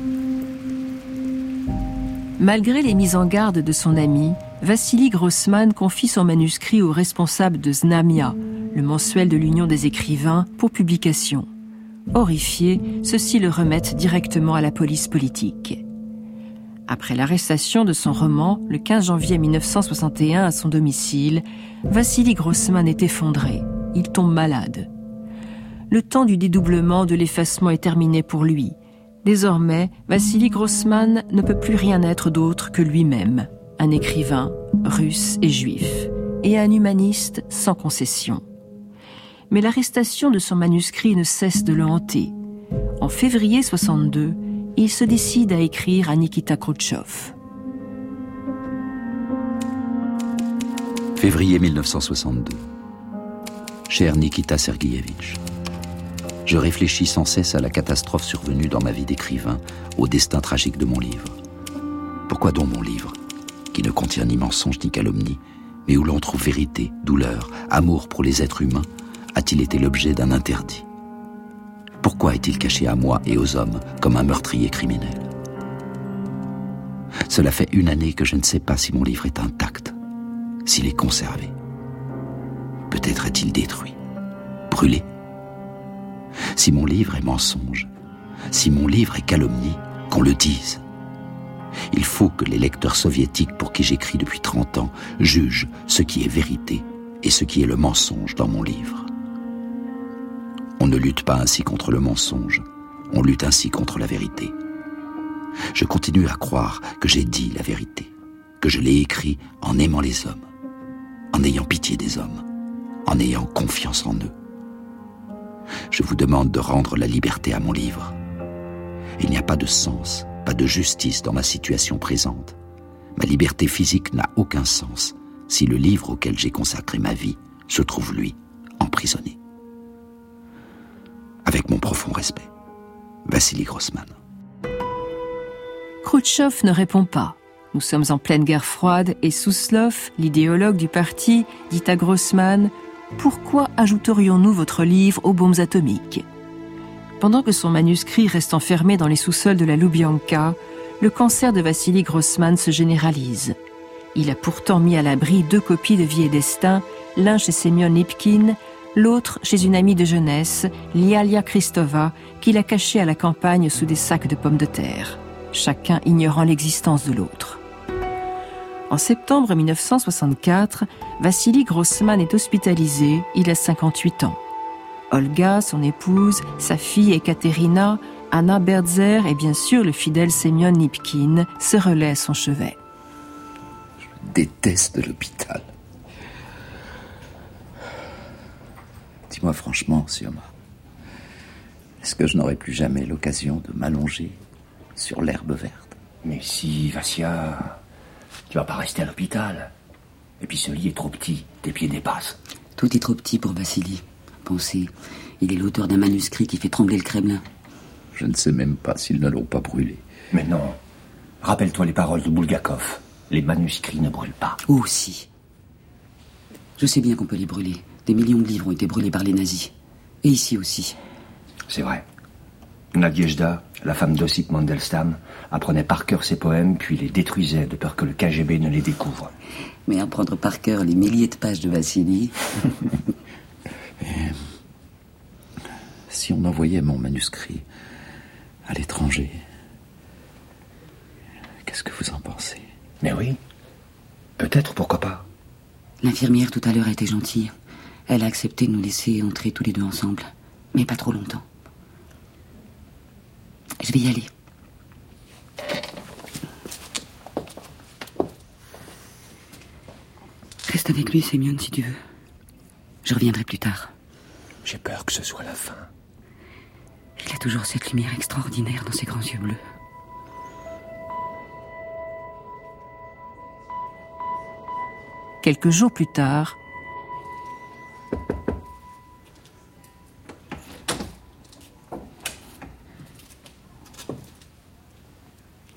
Malgré les mises en garde de son ami, Vassili Grossman confie son manuscrit au responsable de Znamia, le mensuel de l'Union des écrivains, pour publication. Horrifiés, ceux-ci le remettent directement à la police politique. Après l'arrestation de son roman, le 15 janvier 1961 à son domicile, Vassili Grossman est effondré. Il tombe malade. Le temps du dédoublement, de l'effacement est terminé pour lui. Désormais, Vassili Grossman ne peut plus rien être d'autre que lui-même, un écrivain russe et juif, et un humaniste sans concession. Mais l'arrestation de son manuscrit ne cesse de le hanter. En février 62, il se décide à écrire à Nikita Khrouchtchev. Février 1962. Cher Nikita Sergueyevitch, je réfléchis sans cesse à la catastrophe survenue dans ma vie d'écrivain, au destin tragique de mon livre. Pourquoi donc mon livre, qui ne contient ni mensonge ni calomnie, mais où l'on trouve vérité, douleur, amour pour les êtres humains, a-t-il été l'objet d'un interdit? Pourquoi est-il caché à moi et aux hommes comme un meurtrier criminel? Cela fait 1 année que je ne sais pas si mon livre est intact, s'il est conservé. Peut-être est-il détruit, brûlé. Si mon livre est mensonge, si mon livre est calomnie, qu'on le dise. Il faut que les lecteurs soviétiques pour qui j'écris depuis 30 ans jugent ce qui est vérité et ce qui est le mensonge dans mon livre. On ne lutte pas ainsi contre le mensonge, on lutte ainsi contre la vérité. Je continue à croire que j'ai dit la vérité, que je l'ai écrit en aimant les hommes, en ayant pitié des hommes, en ayant confiance en eux. Je vous demande de rendre la liberté à mon livre. Il n'y a pas de sens, pas de justice dans ma situation présente. Ma liberté physique n'a aucun sens si le livre auquel j'ai consacré ma vie se trouve, lui, emprisonné. Avec mon profond respect, Vassili Grossman. Khrouchtchev ne répond pas. Nous sommes en pleine guerre froide et Souslov, l'idéologue du parti, dit à Grossman « Pourquoi ajouterions-nous votre livre aux bombes atomiques ?» Pendant que son manuscrit reste enfermé dans les sous-sols de la Loubianka, le cancer de Vassili Grossman se généralise. Il a pourtant mis à l'abri 2 copies de Vie et Destin, l'un chez Semyon Lipkin, l'autre chez une amie de jeunesse, Lialia Kristova, qu'il a cachée à la campagne sous des sacs de pommes de terre, chacun ignorant l'existence de l'autre. En septembre 1964, Vassili Grossman est hospitalisé, il a 58 ans. Olga, son épouse, sa fille Ekaterina, Anna Berdzer et bien sûr le fidèle Semyon Lipkin se relaient à son chevet. Je déteste l'hôpital. Dis-moi franchement, Sioma, est-ce que je n'aurai plus jamais l'occasion de m'allonger sur l'herbe verte? Mais si, Vassia, tu vas pas rester à l'hôpital. Et puis ce lit est trop petit, tes pieds dépassent. Tout est trop petit pour Vassili. Pensez, il est l'auteur d'un manuscrit qui fait trembler le Kremlin. Je ne sais même pas s'ils ne l'ont pas brûlé. Mais non, rappelle-toi les paroles de Bulgakov. Les manuscrits ne brûlent pas. Oh, si. Je sais bien qu'on peut les brûler. Des millions de livres ont été brûlés par les nazis. Et ici aussi. C'est vrai. Nadiejda, la femme d'Ossip Mandelstam, apprenait par cœur ses poèmes, puis les détruisait de peur que le KGB ne les découvre. Mais apprendre par cœur les milliers de pages de Vassili... Si on envoyait mon manuscrit à l'étranger, qu'est-ce que vous en pensez? Mais oui, peut-être, pourquoi pas. L'infirmière tout à l'heure a été gentille. Elle a accepté de nous laisser entrer tous les deux ensemble. Mais pas trop longtemps. Je vais y aller. Reste avec lui, Semyon, si tu veux. Je reviendrai plus tard. J'ai peur que ce soit la fin. Il a toujours cette lumière extraordinaire dans ses grands yeux bleus. Quelques jours plus tard,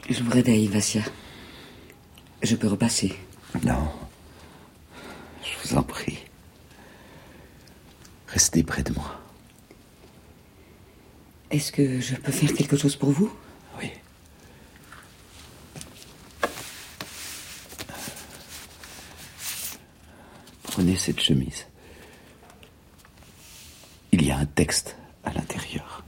Je vous réveille, Vassia. Je peux repasser. Non. Je vous en prie. Restez près de moi. Est-ce que je peux faire quelque chose pour vous? Oui. Prenez cette chemise. Il y a un texte à l'intérieur.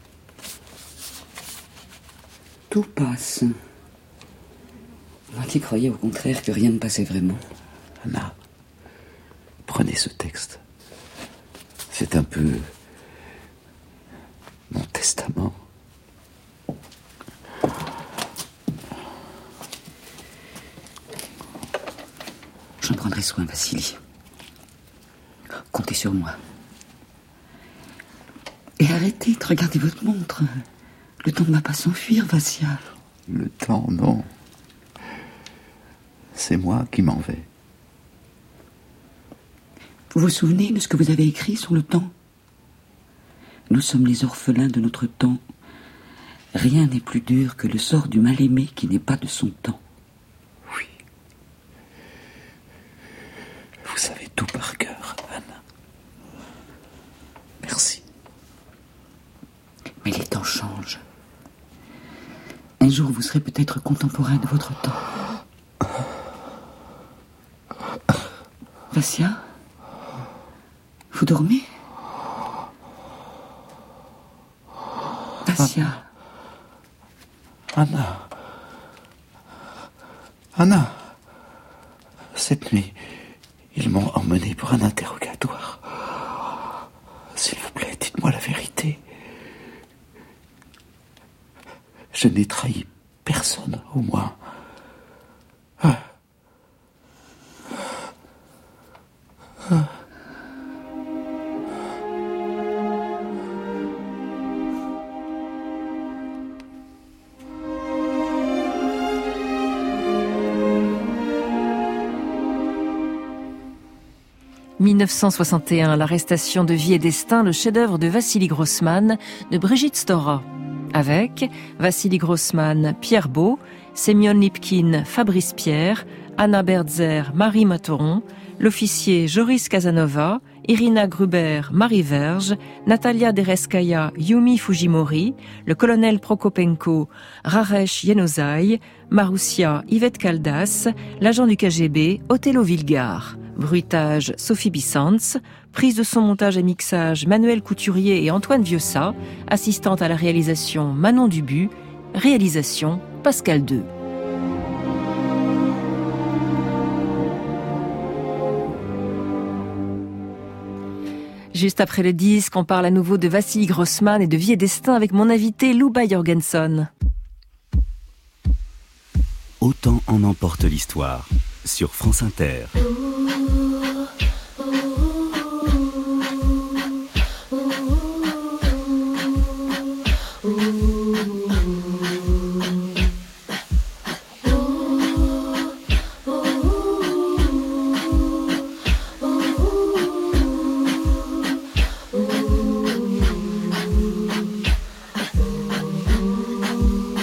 Tout passe. Moi qui croyais au contraire que rien ne passait vraiment. Anna, prenez ce texte. C'est un peu mon testament. J'en prendrai soin, Vassili. Comptez sur moi. Et arrêtez de regarder votre montre. Le temps ne va pas s'enfuir, Vassia. Le temps, non. C'est moi qui m'en vais. Vous vous souvenez de ce que vous avez écrit sur le temps? Nous sommes les orphelins de notre temps. Rien n'est plus dur que le sort du mal-aimé qui n'est pas de son temps. Oui. Vous savez tout par cœur, Anna. Merci. Mais les temps changent. Un jour, vous serez peut-être contemporain de votre temps. Vassia, vous dormez? Vassia. Anna. Anna. Cette nuit, ils m'ont emmené pour un interrogatoire. S'il vous plaît, dites-moi la vérité. Je n'ai trahi personne, au moins. « 1961, l'arrestation de Vie et Destin, le chef-d'œuvre de Vassili Grossman, de Brigitte Stora. Avec Vassili Grossman, Pierre Beau, Semyon Lipkin, Fabrice Pierre, Anna Berzer, Marie Matoron, l'officier Joris Casanova, Irina Gruber, Marie Verge, Natalia Dereskaya, Yumi Fujimori, le colonel Prokopenko, Raresh Yenozai, Maroussia, Yvette Caldas, l'agent du KGB, Othello Vilgar. Bruitage, Sophie Bissantz. Prise de son, montage et mixage, Manuel Couturier et Antoine Vieussat. Assistante à la réalisation, Manon Dubu. Réalisation, Pascal Deux. Juste après le disque, on parle à nouveau de Vassili Grossman et de Vie et Destin avec mon invité Louba Jorgenson. Autant en emporte l'histoire sur France Inter.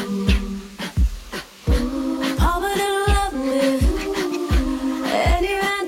Anywhere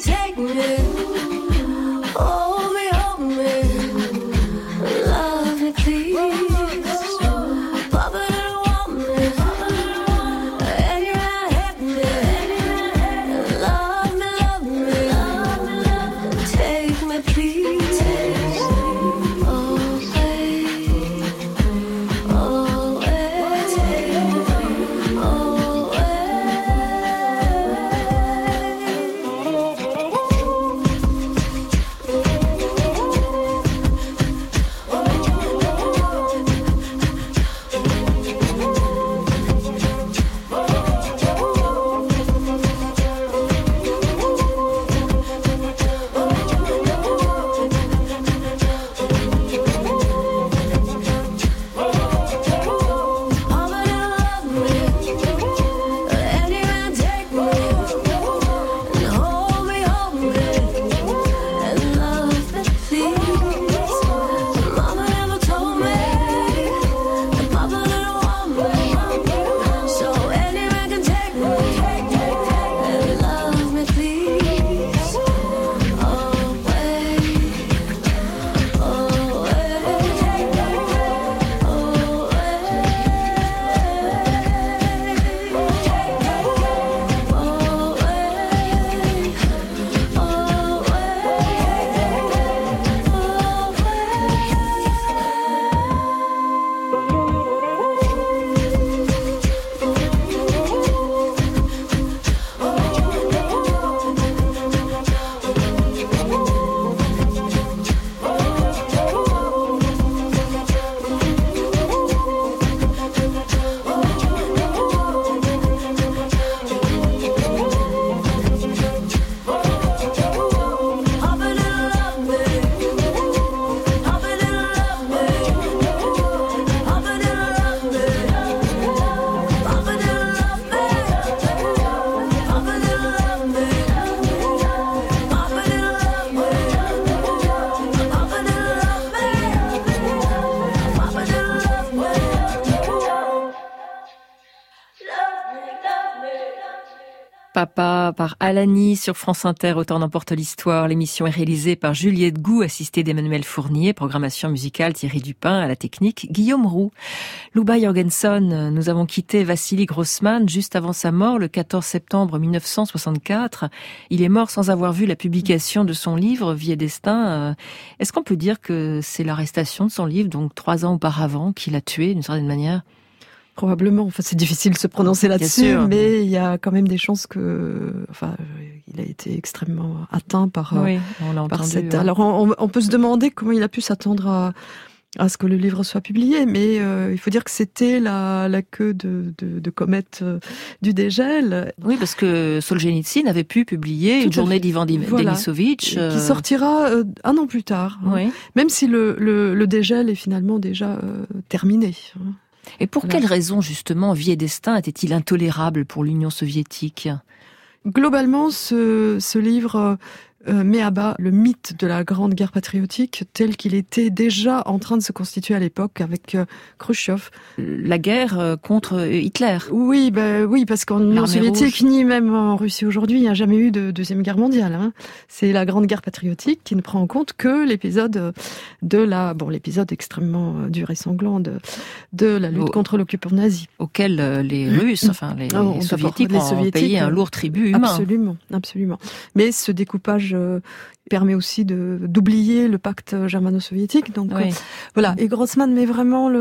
Papa par Alani sur France Inter, Autant n'emporte l'histoire. L'émission est réalisée par Juliette Gou, assistée d'Emmanuel Fournier, programmation musicale Thierry Dupin, à la technique Guillaume Roux. Louba Jorgenson, nous avons quitté Vassili Grossman juste avant sa mort, le 14 septembre 1964. Il est mort sans avoir vu la publication de son livre Vie et destin. Est-ce qu'on peut dire que c'est l'arrestation de son livre, donc 3 ans auparavant, qui l'a tué d'une certaine manière ? Probablement. Enfin, c'est difficile de se prononcer là-dessus, mais il y a quand même des chances que, il a été extrêmement atteint par cette. Alors, on peut se demander comment il a pu s'attendre à ce que le livre soit publié, mais il faut dire que c'était la queue de comète du dégel. Oui, parce que Solzhenitsyn avait pu publier Une journée d'Ivan Denisovitch, qui sortira 1 an plus tard, même si le dégel est finalement déjà terminé. Et pour quelles raisons, justement, Vie et destin était-il intolérable pour l'Union soviétique ? Globalement, ce livre met à bas le mythe de la Grande Guerre patriotique tel qu'il était déjà en train de se constituer à l'époque avec Khrouchtchev. La guerre contre Hitler. Oui, parce qu'en Union soviétique, ni même en Russie aujourd'hui, il n'y a jamais eu de Deuxième Guerre mondiale. C'est la Grande Guerre patriotique qui ne prend en compte que l'épisode l'épisode extrêmement dur et sanglant de la lutte contre l'occupant nazi. Auquel les Russes, les Soviétiques ont payé un lourd tribut humain. Absolument. Mais ce découpage permet aussi d'oublier le pacte germano-soviétique. Donc voilà. Et Grossman vraiment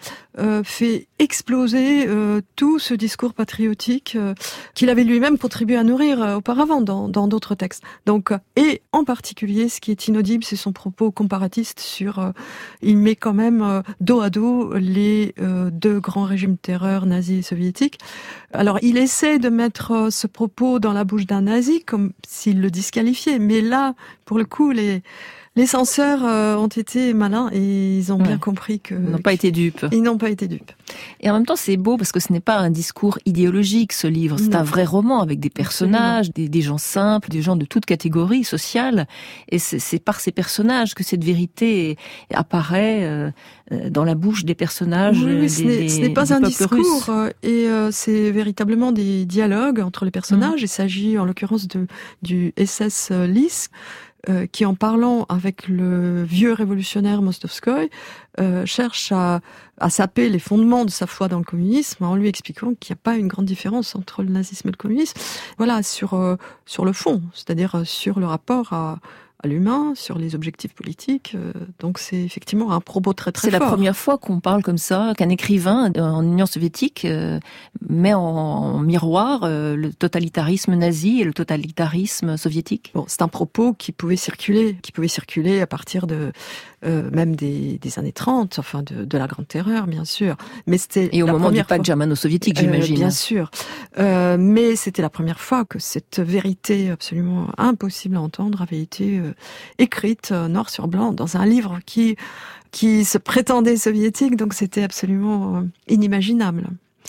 fait exploser tout ce discours patriotique qu'il avait lui-même contribué à nourrir auparavant dans d'autres textes. Donc, et en particulier, ce qui est inaudible, c'est son propos comparatiste sur. Il met quand même dos à dos les 2 grands régimes de terreur nazis et soviétiques. Alors, il essaie de mettre ce propos dans la bouche d'un nazi comme s'il le disqualifiait, mais là, pour le coup, les censeurs ont été malins et ils ont bien compris que... Ils n'ont pas été dupes. Ils n'ont pas été dupes. Et en même temps, c'est beau parce que ce n'est pas un discours idéologique, ce livre. C'est un vrai roman avec des personnages, des gens simples, des gens de toute catégorie sociale. Et c'est par ces personnages que cette vérité apparaît dans la bouche des personnages. Oui, ce n'est pas un discours. Et c'est véritablement des dialogues entre les personnages. Il s'agit en l'occurrence du SS Lys, qui, en parlant avec le vieux révolutionnaire Mostovskoï, cherche à saper les fondements de sa foi dans le communisme en lui expliquant qu'il n'y a pas une grande différence entre le nazisme et le communisme. Voilà, sur le fond, c'est-à-dire sur le rapport à l'humain, sur les objectifs politiques. Donc c'est effectivement un propos très très fort. C'est la première fois qu'on parle comme ça, qu'un écrivain en Union soviétique met en miroir le totalitarisme nazi et le totalitarisme soviétique. Bon, c'est un propos qui pouvait circuler à partir de même des années 30, enfin de la Grande Terreur, bien sûr. Mais c'était et au moment du pacte germano-soviétique, j'imagine. Bien sûr. Mais c'était la première fois que cette vérité absolument impossible à entendre avait été écrite noir sur blanc dans un livre qui se prétendait soviétique, donc c'était absolument inimaginable.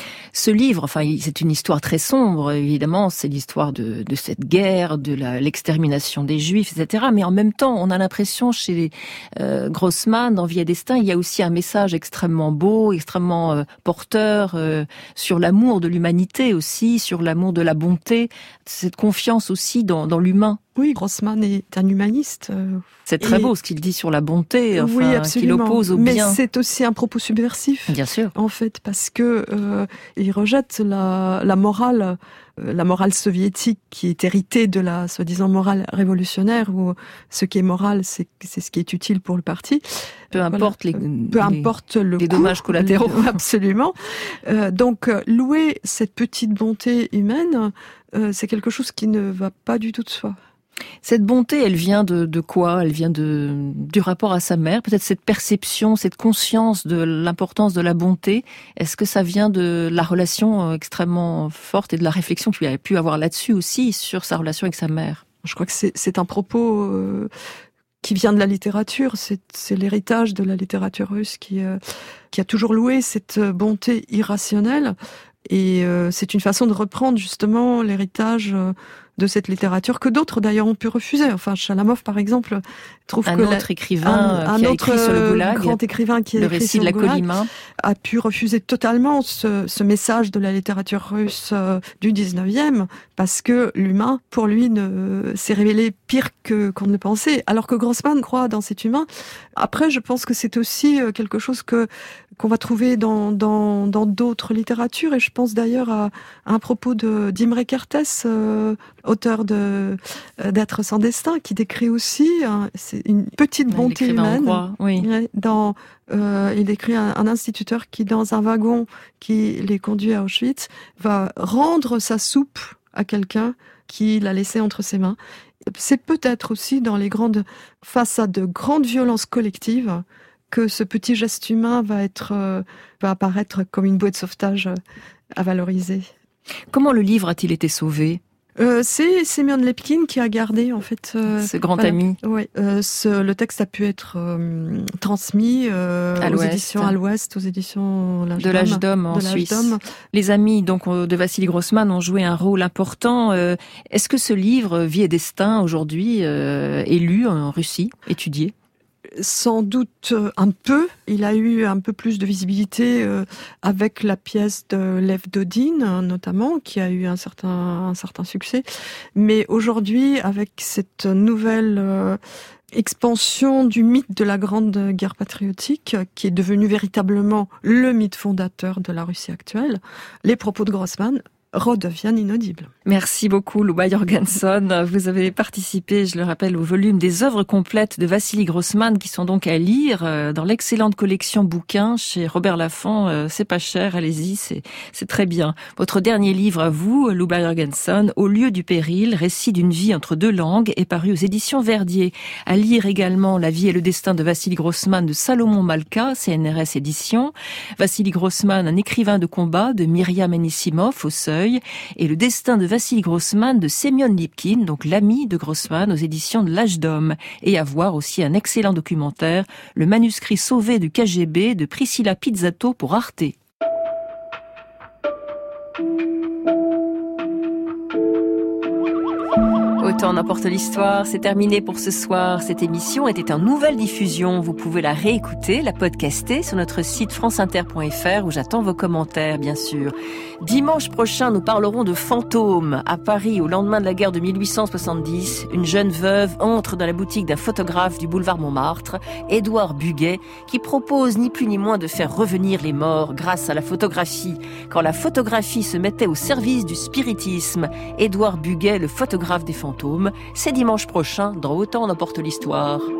Ce livre, c'est une histoire très sombre, évidemment, c'est l'histoire de cette guerre, de l'extermination des Juifs, etc. Mais en même temps, on a l'impression chez Grossman, dans Vie et destin, il y a aussi un message extrêmement beau, extrêmement porteur, sur l'amour de l'humanité aussi, sur l'amour de la bonté, cette confiance aussi dans l'humain. Oui, Grossman est un humaniste. C'est très beau ce qu'il dit sur la bonté, qu'il oppose au bien. Mais c'est aussi un propos subversif. Bien sûr. En fait, parce que il rejette la morale soviétique qui est héritée de la soi-disant morale révolutionnaire, où ce qui est moral, c'est ce qui est utile pour le parti. Peu importe les dommages collatéraux. Absolument. Donc, louer cette petite bonté humaine, c'est quelque chose qui ne va pas du tout de soi. Cette bonté, elle vient de quoi ? Elle vient du rapport à sa mère, peut-être cette perception, cette conscience de l'importance de la bonté. Est-ce que ça vient de la relation extrêmement forte et de la réflexion qu'il avait pu avoir là-dessus aussi, sur sa relation avec sa mère ? Je crois que c'est un propos qui vient de la littérature, c'est l'héritage de la littérature russe qui a toujours loué cette bonté irrationnelle. Et c'est une façon de reprendre justement l'héritage de cette littérature que d'autres d'ailleurs ont pu refuser. Enfin, Chalamov par exemple trouve un que autre écrivain qui a écrit sur le Goulag, grand écrivain qui a le écrit récit sur de la le Goulag, Colima, a pu refuser totalement ce message de la littérature russe du 19e parce que l'humain pour lui s'est révélé pire qu'on ne le pensait, alors que Grossman croit dans cet humain. Après, je pense que c'est aussi quelque chose qu'on va trouver dans d'autres littératures, et je pense d'ailleurs à un propos d'Imre Kertész, auteur d'Être sans destin, qui décrit aussi c'est une petite bonté humaine. Oui. Il écrit un instituteur qui, dans un wagon qui les conduit à Auschwitz, va rendre sa soupe à quelqu'un qui l'a laissé entre ses mains. C'est peut-être aussi face à de grandes violences collectives, que ce petit geste humain va apparaître comme une bouée de sauvetage à valoriser. Comment le livre a-t-il été sauvé ? C'est Semyon Lepkin qui a gardé en fait ce grand ami. Oui, le texte a pu être transmis aux éditions à l'Ouest, aux éditions de l'Âge d'Homme en Suisse. Les amis donc de Vassili Grossman ont joué un rôle important. Est-ce que ce livre Vie et destin aujourd'hui est lu en Russie, étudié ? Sans doute un peu. Il a eu un peu plus de visibilité avec la pièce de Lev Dodin, notamment, qui a eu un certain succès. Mais aujourd'hui, avec cette nouvelle expansion du mythe de la Grande Guerre patriotique, qui est devenu véritablement le mythe fondateur de la Russie actuelle, les propos de Grossman redeviennent inaudibles. Merci beaucoup, Louba Jorgenson. Vous avez participé, je le rappelle, au volume des œuvres complètes de Vassili Grossman, qui sont donc à lire dans l'excellente collection bouquins chez Robert Laffont. C'est pas cher, allez-y, c'est très bien. Votre dernier livre à vous, Louba Jorgenson, Au lieu du péril, récit d'une vie entre deux langues, est paru aux éditions Verdier. À lire également La vie et le destin de Vassili Grossman de Salomon Malka, CNRS Éditions. Vassili Grossman, un écrivain de combat de Myriam Anissimov au Seuil. Et le destin de Vassili Grossman de Semyon Lepkin, donc l'ami de Grossman aux éditions de l'Âge d'Homme. Et à voir aussi un excellent documentaire, Le manuscrit sauvé du KGB de Priscilla Pizzato pour Arte. Autant n'importe l'histoire, c'est terminé pour ce soir. Cette émission était en nouvelle diffusion. Vous pouvez la réécouter, la podcaster sur notre site franceinter.fr où j'attends vos commentaires, bien sûr. Dimanche prochain, nous parlerons de fantômes. À Paris, au lendemain de la guerre de 1870, une jeune veuve entre dans la boutique d'un photographe du boulevard Montmartre, Édouard Buguet, qui propose ni plus ni moins de faire revenir les morts grâce à la photographie. Quand la photographie se mettait au service du spiritisme, Édouard Buguet, le photographe des fantômes, c'est dimanche prochain dans Autant n'importe l'histoire.